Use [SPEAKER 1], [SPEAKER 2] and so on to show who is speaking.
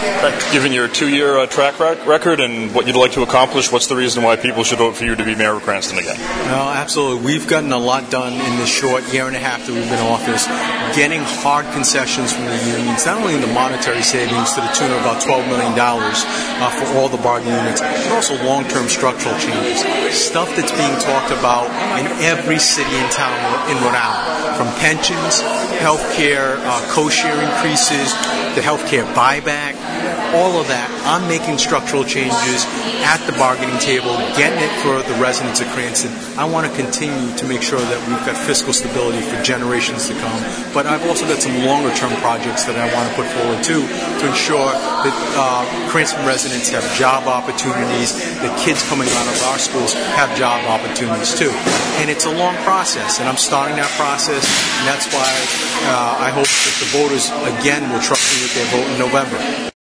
[SPEAKER 1] Given your 2-year track record and what you'd like to accomplish, what's the reason why people should vote for you to be mayor of Cranston again?
[SPEAKER 2] No, absolutely. We've gotten a lot done in this short year and a half that we've been in office, getting hard concessions from the unions, not only in the monetary savings to the tune of about $12 million for all the bargaining units, but also long-term structural changes. Stuff that's being talked about in every city and town in Rhode Island, from pensions, health care, co-share increases, the health care buyback, all of that. I'm making structural changes at the bargaining table, getting it for the residents of Cranston. I want to continue to make sure that we've got fiscal stability for generations to come. But I've also got some longer-term projects that I want to put forward, too, to ensure that Cranston residents have job opportunities, that kids coming out of our schools have job opportunities, too. And it's a long process, and I'm starting that process, and that's why I hope that the voters, again, will trust me with their vote in November.